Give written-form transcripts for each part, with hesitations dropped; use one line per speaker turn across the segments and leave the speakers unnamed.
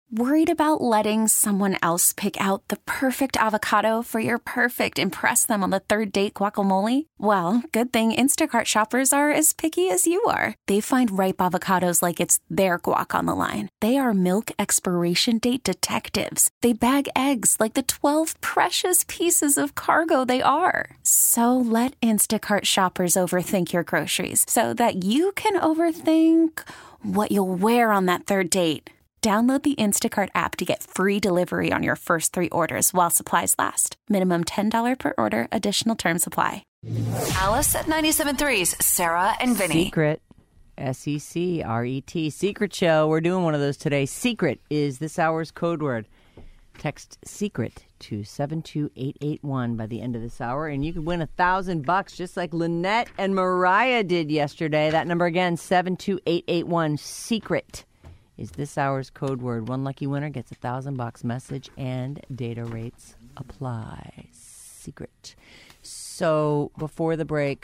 Worried about letting someone else pick out the perfect avocado for your perfect impress them on the third date guacamole? Well, good thing Instacart shoppers are as picky as you are. They find ripe avocados like it's their guac on the line. They are milk expiration date detectives. They bag eggs like the 12 precious pieces of cargo they are. So let Instacart shoppers overthink your groceries so that you can overthink what you'll wear on that third date. Download the Instacart app to get free delivery on your first 3 orders while supplies last. Minimum $10 per order. Additional terms apply.
Alice at 97.3's Sarah and Vinny.
Secret. SECRET. Secret show. We're doing one of those today. Secret is this hour's code word. Text secret to 72881 by the end of this hour, and you could win $1,000 just like Lynette and Mariah did yesterday. That number again, 72881. Secret is this hour's code word. One lucky winner gets $1,000. Message and data rates apply. Secret. So before the break,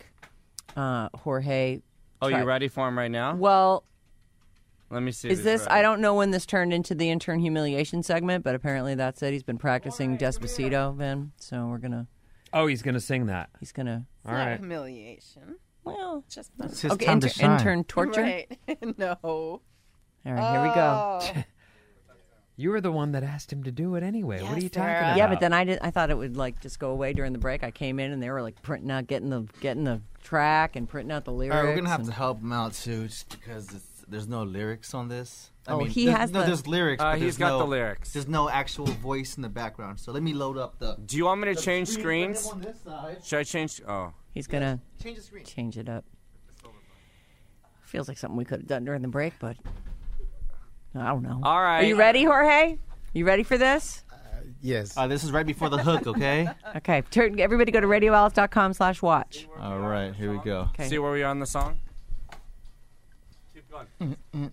Jorge.
Oh, you ready for him right now?
Well,
let me see.
Is this? I don't know when this turned into the intern humiliation segment, but apparently that's it. He's been practicing Despacito, Vin. So we're gonna.
Oh, he's gonna sing that.
He's gonna.
All right. Humiliation.
Well,
just
it's his
okay.
time to shine.
Intern torture.
Right. No.
All right, here we go.
You were the one that asked him to do it anyway.
Yes,
what are you talking
Sarah.
about?
Yeah, but then I thought it would like just go away during the break. I came in and they were like printing out, getting the track and printing out the lyrics.
All right, we're gonna have to help him out too, just because there's no lyrics on this.
There's
lyrics. But
he's got the lyrics.
There's no actual voice in the background. So let me load up the.
Do you want me to change screens?
On this side.
Should I change? Oh,
he's gonna
change the screen.
Change it up. Feels like something we could have done during the break, but I don't know.
All right.
Are you ready, Jorge? You ready for this?
Yes.
This is right before the hook, okay?
Okay. Everybody go to radioalice.com/watch.
All right, here we go.
Okay.
See where we are on the song? Keep going.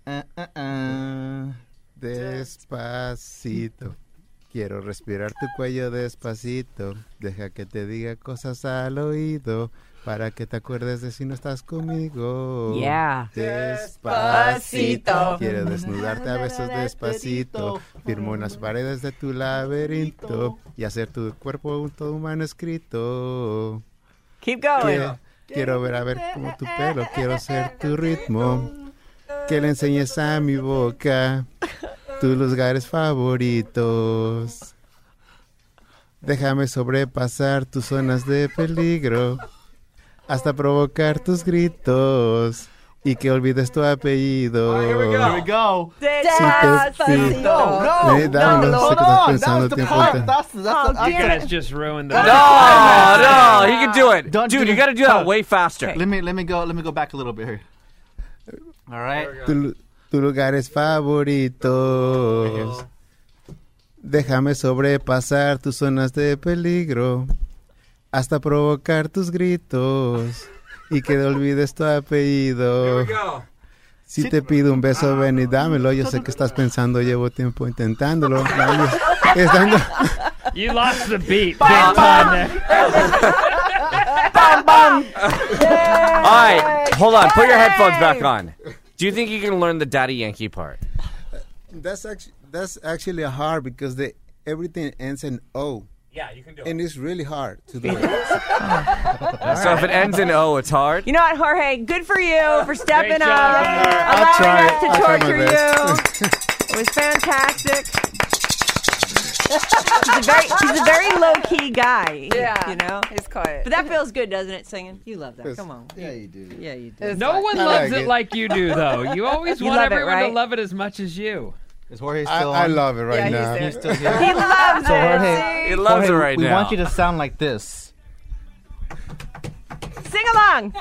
Despacito. Quiero respirar tu cuello despacito. Deja que te diga cosas al oído. Para que te acuerdes de si no estás conmigo.
Yeah.
Despacito. Quiero desnudarte a besos despacito. Firmo en las paredes de tu laberinto. Y hacer tu cuerpo todo un manuscrito.
Keep going.
Quiero ver como tu pelo. Quiero ser tu ritmo. Que le enseñes a mi boca tus lugares favoritos. Déjame sobrepasar tus zonas de peligro. Hasta provocar tus gritos y que olvides tu apellido.
Here we go.
Despacito.
No,
sé qué estás pensando.
That's the part. That's
You guys just ruined the.
No, he can do it. Dude, you got to do that way faster.
Let me go back a little bit here. All right.
Tus lugares favoritos. Déjame sobrepasar tus zonas de peligro. Hasta provocar tus gritos y que te olvides tu apellido. Si te pido un beso, ven y dámelo. Yo sé que estás pensando, llevo tiempo intentándolo.
You lost the beat. Big time there.
All right, hold on. Put your headphones back on. Do you think you can learn the Daddy Yankee part?
That's actually hard because everything ends in O.
Yeah, you can do
And it's really hard to do it.
So if it ends in O, it's hard?
You know what, Jorge? Good for you for stepping
Great
up.
job.
Allowing us to
I'll try my
torture
best.
you. It was fantastic. He's a very low-key guy.
Yeah.
You know?
He's quiet.
But that feels good, doesn't it, singing? You love that.
Yes.
Come on.
Yeah, you do.
Yeah, you do.
No one
I
loves
like
it
it.
like you do, though. You always
You
want
love it,
everyone to
right?
love it as much as you.
Is Jorge still
I
on?
love it right now.
He's still here.
He loves
So,
it.
Jorge,
He loves it right
we
now.
want you to sound like this.
Sing along.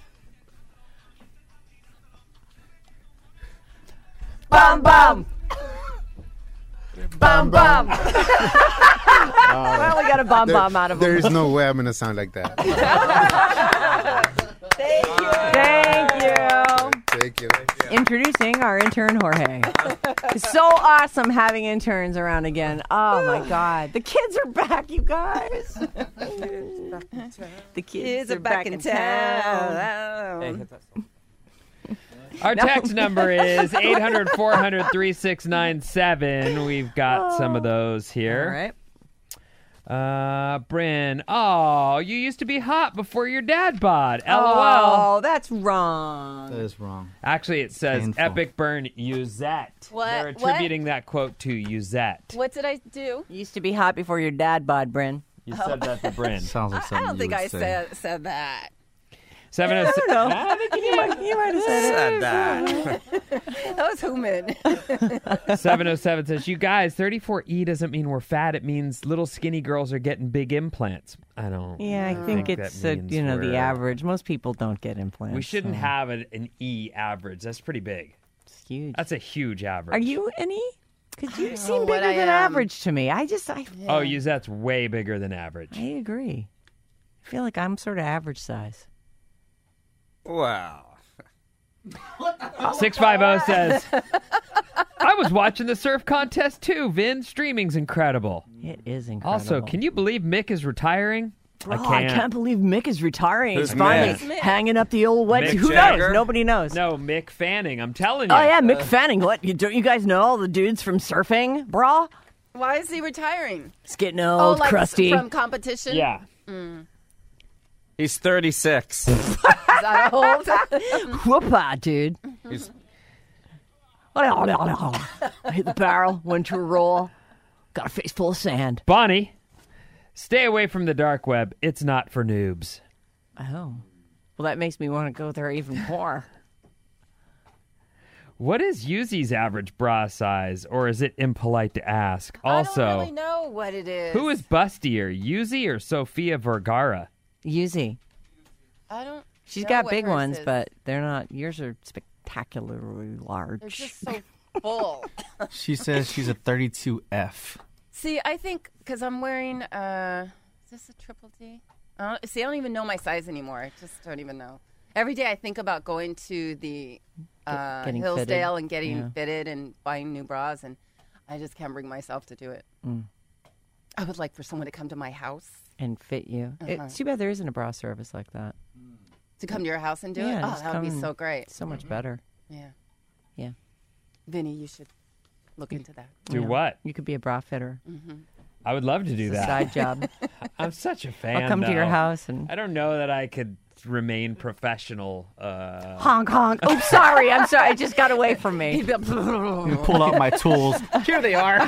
Bum, bum. Bum, bum. Well, we got a bum, bum out of
There
him.
is no way I'm going to sound like that.
Thank you.
Thank you.
Introducing our intern, Jorge. It's so awesome having interns around again. Oh, my God. The kids are back, you guys. The kids are back in town.
Hey, hit that song.
Our text number is 800-400-3697. We've got some of those here.
All right.
Bryn, you used to be hot before your dad bod. LOL.
Oh, that's wrong.
That is wrong.
Actually, it says
Painful.
Epic Burn Uzette.
What?
They're attributing that quote to Uzette.
What did I do?
You used to be hot before your dad bod, Bryn.
You said that to Bryn.
Sounds like
I
something
don't think
you would
I
say.
said that.
706.
I don't know.
I think
You might have said
Said that.
That was Human.
707 says, you guys, 34E doesn't mean we're fat. It means little skinny girls are getting big implants. I don't.
Yeah, I think
that
it's
means
the
we're-
average. Most people don't get implants.
We shouldn't
so
have an E average. That's pretty big.
It's huge.
That's a huge average.
Are you an E? Because you
know
seem
what
bigger
I
than
am.
average to me. I
Oh, Uzette's way bigger than average.
I agree. I feel like I'm sort of average size.
Wow.
650 says, I was watching the surf contest too, Vin. Streaming's incredible.
It is incredible.
Also, can you believe Mick is retiring?
Oh, I can't believe Mick is retiring.
Who's
He's finally
Mick?
hanging up the old wedge.
Mick
Who
Jagger?
knows? Nobody knows.
No, Mick Fanning. I'm telling you.
Oh, yeah, Mick Fanning. What? Don't you guys know all the dudes from surfing, brah?
Why is he retiring?
It's getting old,
like
crusty.
from competition?
Yeah.
He's 36.
Is that old?
Whoop-ah, dude.
He's
I hit the barrel, went to a roll, got a face full of sand.
Bonnie, stay away from the dark web. It's not for noobs.
Oh. Well, that makes me want to go there even more.
What is Yuzi's average bra size, or is it impolite to ask?
I
Also,
don't really know what it is.
who is bustier, Yuzi or Sofia Vergara?
Yuzi.
I don't.
She's
know
got
what
big
hers
ones,
is.
but they're not. Yours are spectacularly large.
They're just so full.
She says she's a 32F.
See, I think because I'm wearing. Is this a triple D? See, I don't even know my size anymore. I just don't even know. Every day I think about going to the
Getting
Hillsdale
fitted.
and getting
Yeah.
fitted and buying new bras, and I just can't bring myself to do it. I would like for someone to come to my house.
And fit you.
Uh-huh.
It's too bad there isn't a bra service like that.
To come to your house and do
Yeah,
it? Oh,
just
that would be
come-
so great.
It's so much better.
Yeah.
Yeah.
Vinny, you should look into that.
Do
Yeah.
what?
You could be a bra fitter.
I would love to do
It's a
that.
side job.
I'm such a fan.
I'll come to your
though.
house and
I don't know that I could remain professional.
honk, honk. Oops, sorry. I'm sorry. It just got away from me.
Pull out my tools. Here they are.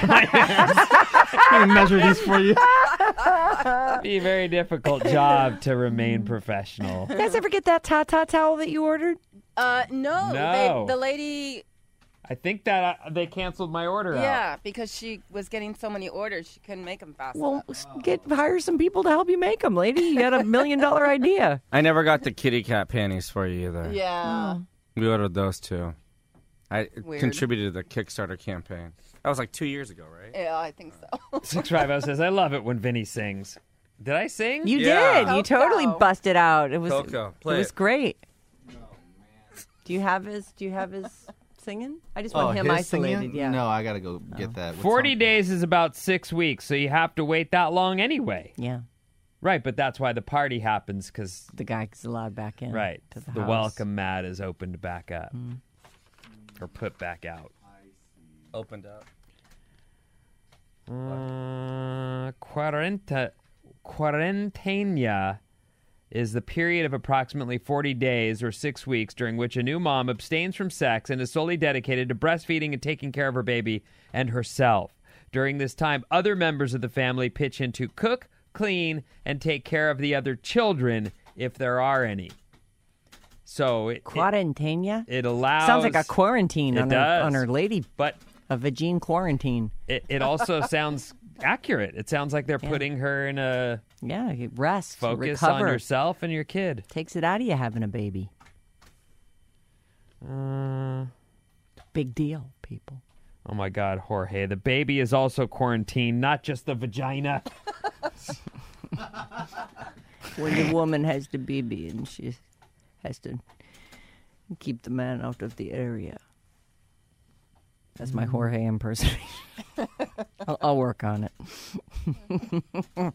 Let me measure these for you.
Be a very difficult job to remain professional.
You guys ever get that Tata towel that you ordered?
No.
No.
The lady,
I think that they canceled my order out.
yeah, because she was getting so many orders, she couldn't make them fast
Well,
enough.
hire some people to help you make them, lady. You got $1 million idea.
I never got the kitty cat panties for you either.
Yeah.
We ordered those too. I
Weird.
contributed to the Kickstarter campaign. That was like 2 years ago, right?
Yeah, I think so.
650 says, I love it when Vinny sings. Did I sing?
You
Yeah.
did. You
Coco.
totally busted out. It was
Coco, play
it was
it.
great. Do you have his singing? I just want him
his
isolated.
singing?
Yeah.
No, I gotta go get that. What
40
song?
days is about 6 weeks, so you have to wait that long anyway.
Yeah.
Right, but that's why the party happens, because,
The guy's allowed back in.
right,
To the
the
house.
welcome mat is opened back up. Or put back out.
Opened up.
Quarantena is the period of approximately 40 days or 6 weeks during which a new mom abstains from sex and is solely dedicated to breastfeeding and taking care of her baby and herself. During this time, other members of the family pitch in to cook, clean, and take care of the other children if there are any. So
Quarantena?
it allows...
Sounds like a quarantine
It
on
does.
her lady.
But
A vagine quarantine.
it also sounds accurate. It sounds like they're putting her in a
Yeah, you rest,
focus
recover.
on yourself and your kid.
Takes it out of you having a baby. Big deal, people.
Oh my God, Jorge. The baby is also quarantined, not just the vagina.
When the woman has the baby and she has to keep the man out of the area. That's my Jorge impersonation. I'll work on it.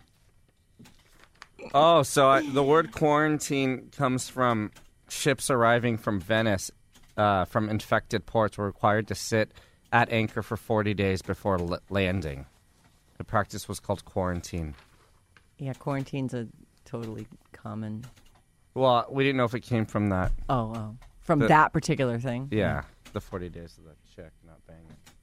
Oh, so the word quarantine comes from ships arriving from Venice from infected ports were required to sit at anchor for 40 days before landing. The practice was called quarantine.
Yeah, quarantine's a totally common.
Well, we didn't know if it came from that.
From that particular thing.
Yeah, the 40 days of the chick not banging.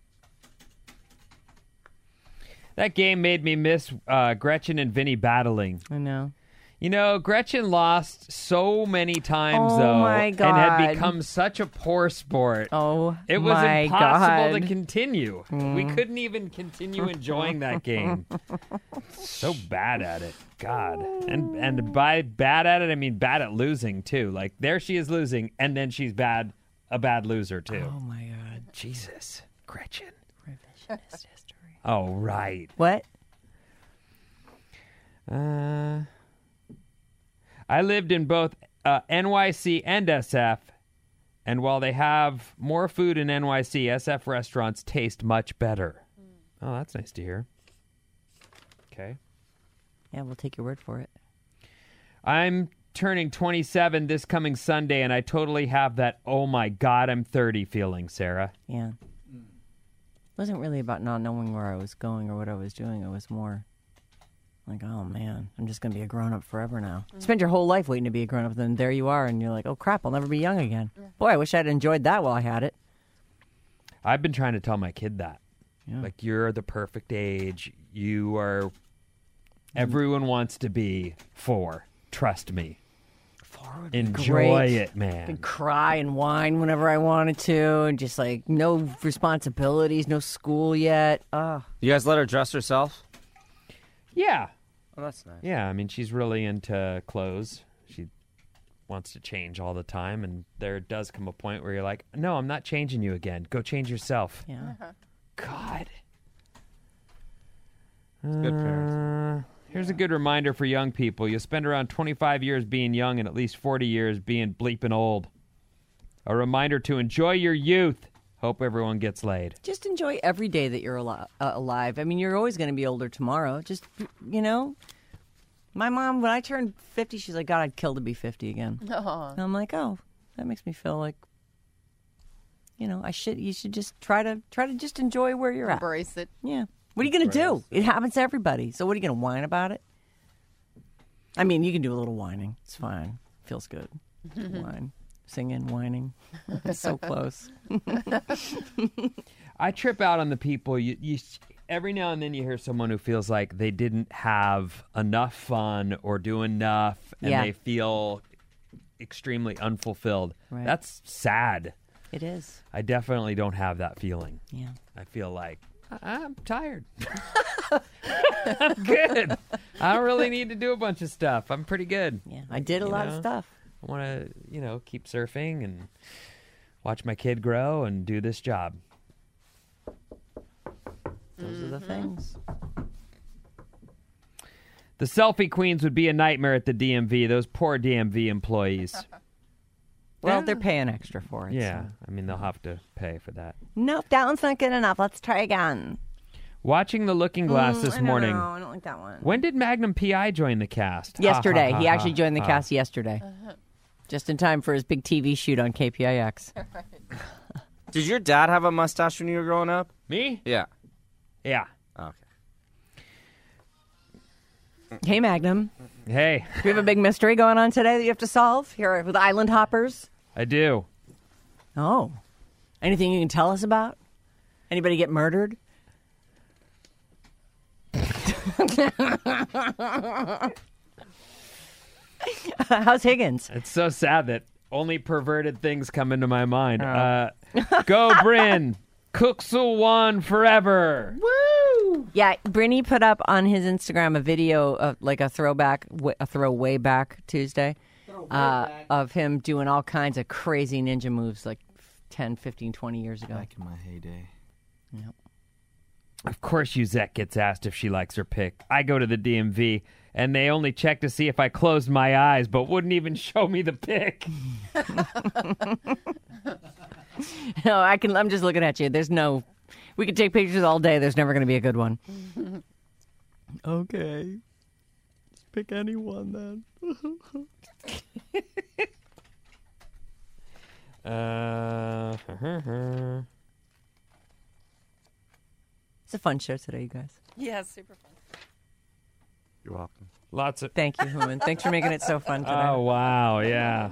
That game made me miss Gretchen and Vinny battling.
I know.
You know, Gretchen lost so many times,
Oh,
though,
my
and
God.
had become such a poor sport.
Oh,
It was
my
impossible
God.
to continue. We couldn't even continue enjoying that game. So bad at it. God. And by bad at it, I mean bad at losing, too. Like, there she is losing, and then she's a bad loser, too.
Oh, my God.
Jesus. Gretchen.
Revisionist history.
Oh, right.
What?
I lived in both NYC and SF, and while they have more food in NYC, SF restaurants taste much better. Oh, that's nice to hear. Okay.
Yeah, we'll take your word for it.
I'm turning 27 this coming Sunday, and I totally have that, oh my God, I'm 30 feeling, Sarah.
Yeah. It wasn't really about not knowing where I was going or what I was doing. It was more like, oh, man, I'm just going to be a grown-up forever now. Spend your whole life waiting to be a grown-up, then there you are, and you're like, oh, crap, I'll never be young again. Boy, I wish I'd enjoyed that while I had it.
I've been trying to tell my kid that.
Yeah.
Like, you're the perfect age. You are... Everyone wants to be 4. Trust me.
4 would be
Enjoy
great.
it, man.
Could cry and whine whenever I wanted to, and just like no responsibilities, no school yet.
You guys let her dress herself?
Yeah.
Oh, that's nice.
Yeah, I mean, she's really into clothes. She wants to change all the time, and there does come a point where you're like, no, I'm not changing you again. Go change yourself.
Yeah.
God.
Good parents.
Here's a good reminder for young people. You'll spend around 25 years being young and at least 40 years being bleeping old. A reminder to enjoy your youth. Hope everyone gets laid.
Just enjoy every day that you're alive. I mean, you're always going to be older tomorrow. Just, you know, my mom, when I turned 50, she's like, God, I'd kill to be 50 again. And I'm like, oh, that makes me feel like, you know, you should just try to just enjoy where you're at.
Embrace it.
Yeah. What are you going to do? It happens to everybody. So what are you going to whine about it? I mean, you can do a little whining. It's fine. Feels good. Whine. Singing, whining. It's so close.
I trip out on the people. You every now and then you hear someone who feels like they didn't have enough fun or do enough, and
Yeah.
they feel extremely unfulfilled.
Right.
That's sad.
It is.
I definitely don't have that feeling.
Yeah.
I feel like I'm tired. I'm good. I don't really need to do a bunch of stuff. I'm pretty good.
Yeah. I did a lot of stuff.
I want to, keep surfing and watch my kid grow and do this job.
Those are the things.
The selfie queens would be a nightmare at the DMV. Those poor DMV employees.
Well, they're paying extra for it.
Yeah,
So.
I mean, they'll have to pay for that.
Nope, that one's not good enough. Let's try again.
Watching The Looking Glass this morning.
I don't like that one.
When did Magnum P.I. join the cast?
Yesterday. He actually joined the cast yesterday. Just in time for his big TV shoot on KPIX.
Did your dad have a mustache when you were growing up?
Me?
Yeah.
Yeah.
Okay.
Hey, Magnum.
Hey,
Do we have a big mystery going on today that you have to solve here with Island Hoppers?
I do.
Oh. Anything you can tell us about? Anybody get murdered? How's Higgins?
It's so sad that only perverted things come into my mind. Go, Bryn. Cooksul one forever.
Yeah, Brinny put up on his Instagram a video of like a throwway back Tuesday of him doing all kinds of crazy ninja moves like 10, 15, 20 years ago.
Back in my heyday.
Yep.
Of course, Yuzette gets asked if she likes her pick. I go to the DMV, and they only check to see if I closed my eyes, but wouldn't even show me the pick.
No, I'm just looking at you. We could take pictures all day. There's never going to be a good one. Okay. Just pick anyone then. It's a fun show today, you guys.
Yeah, super fun.
You're welcome.
Lots of.
Thank you, Human. Thanks for making it so fun today.
Oh, wow. Yeah.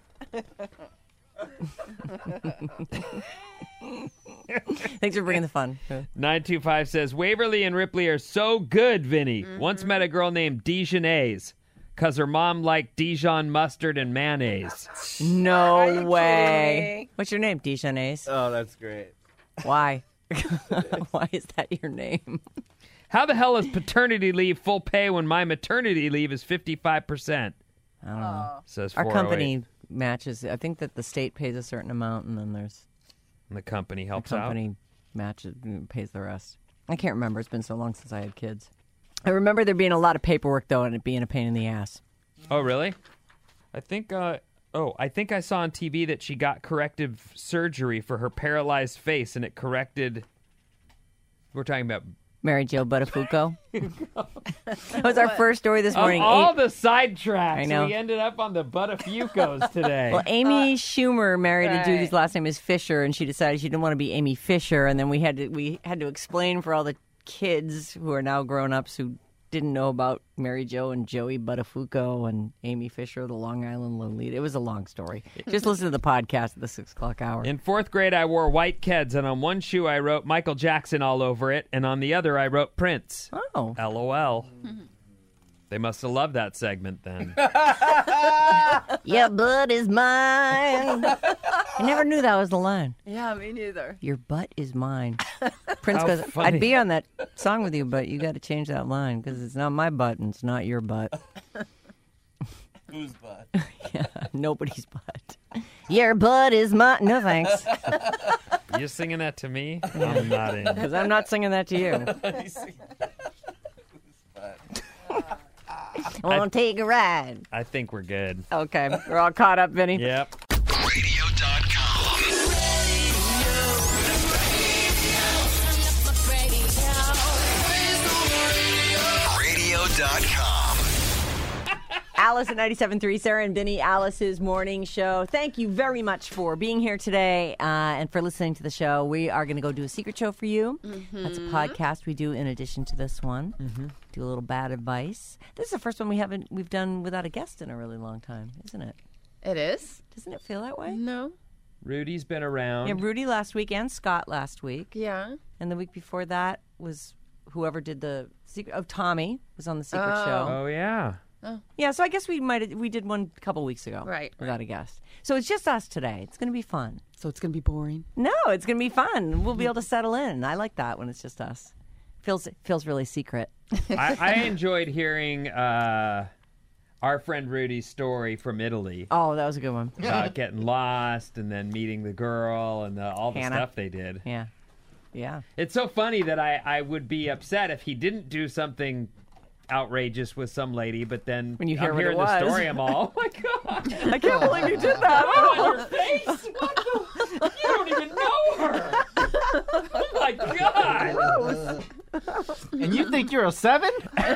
Thanks for bringing the fun.
925 says, Waverly and Ripley are so good, Vinny. Once met a girl named Dijonnaise because her mom liked Dijon mustard and mayonnaise.
No way. What's your name, Dijonnaise?
Oh, that's great.
Why? Why is that your name?
How the hell is paternity leave full pay when my maternity leave is 55%?
I don't know.
Says
Our
408.
company matches. I think that the state pays a certain amount, and then there's
And the company
the
helps
company matches pays the rest. I can't remember. It's been so long since I had kids. I remember there being a lot of paperwork though, and it being a pain in the ass.
out. Oh, really? I think. I think I saw on TV that she got corrective surgery for her paralyzed face, and it corrected. We're talking about.
Mary Jo Buttafuoco. That was our first story this morning.
All the sidetracks.
I know.
We ended up on the Buttafuocos today.
Well, Amy Schumer married a dude whose last name is Fisher, and she decided she didn't want to be Amy Fisher. And then we had to explain for all the kids who are now grown-ups who didn't know about Mary Jo and Joey Buttafuoco and Amy Fisher, the Long Island Lolita. It was a long story. Just listen to the podcast at the 6 o'clock hour.
In fourth grade, I wore white Keds, and on one shoe I wrote Michael Jackson all over it, and on the other I wrote Prince.
Oh.
LOL. They must have loved that segment then.
Your butt is mine. I never knew that was the line.
Yeah, me neither.
Your butt is mine. Prince
How
goes,
funny.
I'd be on that song with you, but you got to change that line because it's not my butt and it's not your butt.
Whose butt?
Yeah, nobody's butt. Your butt is mine. No thanks,
You singing that to me? I'm not in.
because I'm not singing that to you. I want to take a ride.
I think we're good.
Okay, we're all caught up, Vinny.
Yep.
Radio.com. Radio.com.
Alice at 97.3, Sarah and Vinny, Alice's morning show. Thank you very much for being here today and for listening to the show. We are going to go do a secret show for you. That's a podcast we do in addition to this one. Do a little bad advice. This is the first one we've done without a guest in a really long time, isn't it?
It is?
Doesn't it feel that way?
No.
Rudy's been around.
Yeah, Rudy last week and Scott last week.
Yeah.
And the week before that was whoever did the secret. Oh, Tommy was on the secret show.
Oh, yeah.
Yeah, so I guess we did one a couple weeks ago.
Right.
Without a guest. So it's just us today. It's going to be fun.
So it's going to be boring?
No, it's going to be fun. We'll be able to settle in. I like that when it's just us. Feels really secret.
I enjoyed hearing our friend Rudy's story from Italy
Oh, that was a good one.
about getting lost and then meeting the girl and all the
Hannah.
stuff they did.
Yeah. Yeah.
It's so funny that I would be upset if he didn't do something outrageous with some lady, but then
When you hear
I'm
what it
hearing the
was.
story, I'm all, oh my God.
I can't believe you did that.
On your face? What the? You don't even know her. Oh my God.
And you think you're a 7?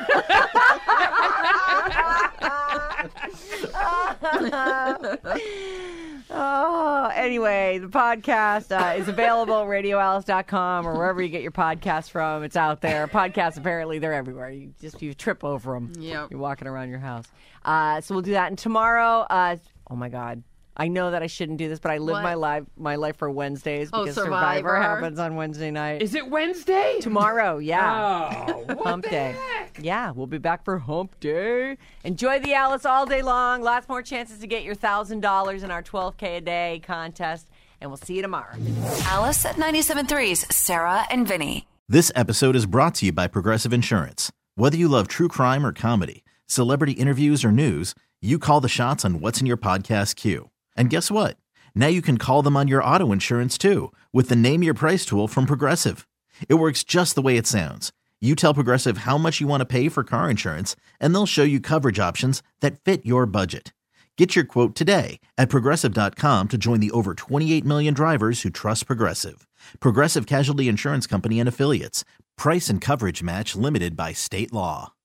Oh, anyway, the podcast is available at radioalice.com or wherever you get your podcasts from. It's out there. Podcasts, apparently, they're everywhere. You trip over them.
Yep.
You're walking around your house. So we'll do that. And tomorrow, oh my God. I know that I shouldn't do this, but I live
What?
my life for Wednesdays
Oh,
because
Survivor.
happens on Wednesday night.
Is it Wednesday?
Tomorrow, yeah.
Oh, what
Hump
the
day.
heck?
Yeah, we'll be back for Hump Day. Enjoy the Alice all day long. Lots more chances to get your $1,000 in our 12K a day contest. And we'll see you tomorrow.
Alice at 97.3's Sarah and Vinny.
This episode is brought to you by Progressive Insurance. Whether you love true crime or comedy, celebrity interviews or news, you call the shots on what's in your podcast queue. And guess what? Now you can call them on your auto insurance too with the Name Your Price tool from Progressive. It works just the way it sounds. You tell Progressive how much you want to pay for car insurance, and they'll show you coverage options that fit your budget. Get your quote today at Progressive.com to join the over 28 million drivers who trust Progressive. Progressive Casualty Insurance Company and Affiliates. Price and coverage match limited by state law.